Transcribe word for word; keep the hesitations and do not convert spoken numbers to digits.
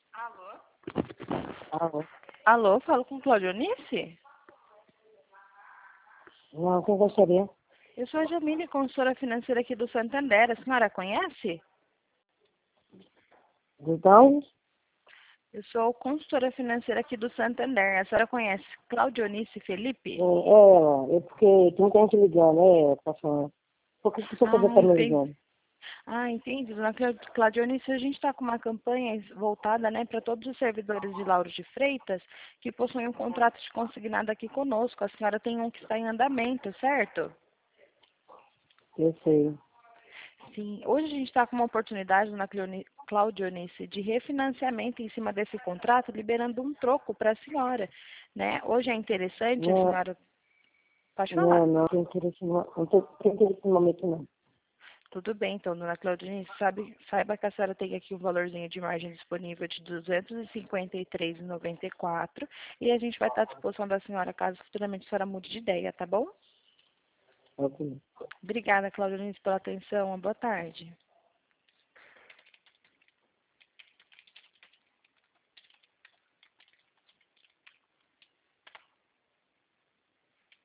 Alô? Alô? Alô, falo com Claudionice? Não, quem gostaria? Eu sou a Jamile, consultora financeira aqui do Santander. A senhora conhece? Então, Eu sou consultora financeira aqui do Santander. A senhora conhece Claudionice Felipe? é, é, é porque tu não tem que ligar, né, paixão? Por que que você pode Ah, estar me entendi. ligando? Ah, entendi. Dona Cla- Claudionice, a gente está com uma campanha voltada, né, para todos os servidores de Lauro de Freitas que possuem um contrato de consignado aqui conosco. A senhora tem um que está em andamento, certo? Eu sei. Sim, hoje a gente está com uma oportunidade na Cleoni- Claudionice de refinanciamento em cima desse contrato, liberando um troco para a senhora, né? Hoje é interessante a Não, senhora, pode não, falar. não, tem interesse, não, não tem, tem interesse no momento, não. Tudo bem, então, dona Claudionice, sabe, saiba que a senhora tem aqui um valorzinho de margem disponível de duzentos e cinquenta e três reais e noventa e quatro centavos e a gente vai estar à disposição da senhora caso futuramente a senhora mude de ideia, tá bom? Ok. Obrigada, Claudionice, pela atenção. Uma boa tarde.